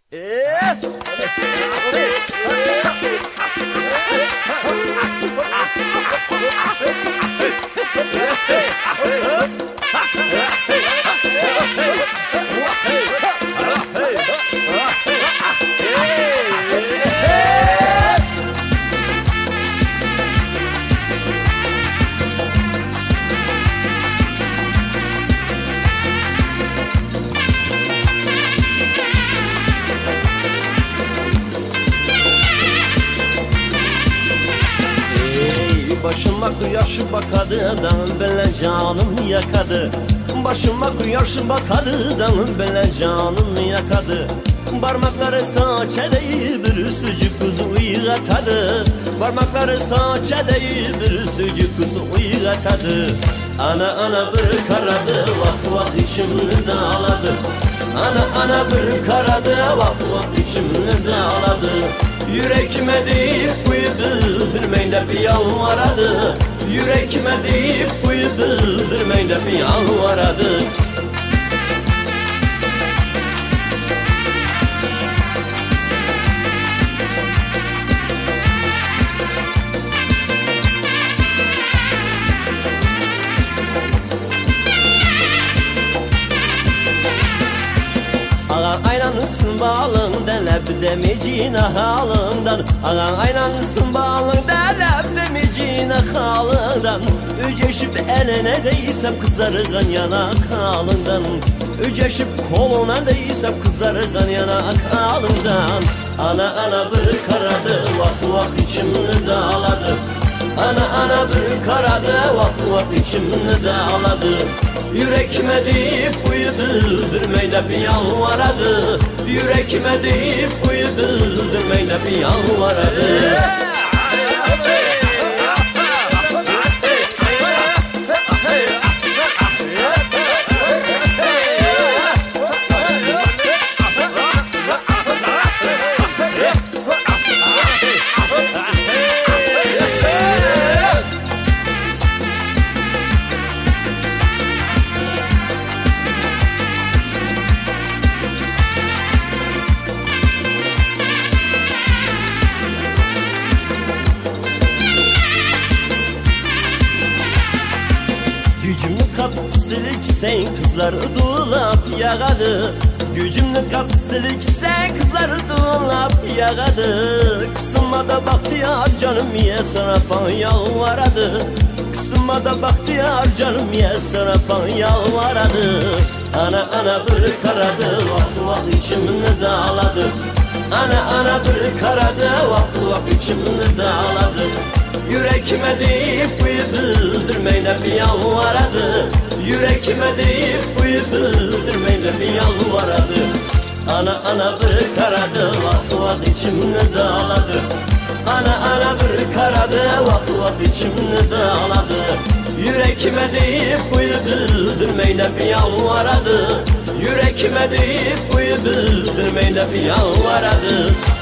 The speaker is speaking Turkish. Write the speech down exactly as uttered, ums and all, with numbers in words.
Başıma kıyaş bakadıdan bele canım yakadı. Başıma kıyaş bakadıdan bele canım yakadı. Parmakları saça değil bir sucuk kuzu uygatadı. Parmakları saça değil bir sucuk kuzu uygatadı. Ana ana bir karadı vak vak içimde ağladı. Ana ana bir karadı vak vak içimde ağladı. Yürekime deyip kuyu bildirmeyin de bir yalvaradı. Yürekime deyip kuyu bildirmeyin de bir yalvaradı. Ağan aynanısın bağlından hep demecine halından. Ağan aynanısın bağlından hep demecine halından. Üceşip eline değsem kızarıgan yanak halından. Üceşip koluna değsem kızarıgan yanak halından. Ana ana bir karadı vak vak içimde ağladı. Ana ana bir karadı vak vak içimde ağladı. Yürekime deyip kuyu bildirmeyin de bir yalvaradı. Yürekime deyip kuyu bildirmeyin de bir yalvaradı. Gücümlü kapsilik sen kızlar dolap yağadı. Gücümlü kapsilik sen kızlar dolap yağadı. Kısılmada baktiyar canım ye sana pan yalvaradı. Kısılmada baktiyar canım ye sana pan yalvaradı. Ana ana bir karadı vak vak içimde ağladı. Ana ana bir karadı vak vak içimde ağladı. Yürekime deyip kuyu bildirmeyin de bir yalvaradı. Yürekime deyip kuyu bildirmeyin de bir yalvaradı. Ana ana bir karadı vak vak içimde ağladı. Ana ana bir karadı vak vak içimde ağladı. Yürekime deyip kuyu bildirmeyin de bir yalvaradı. Yürekime deyip kuyu bildirmeyin de bir yalvaradı.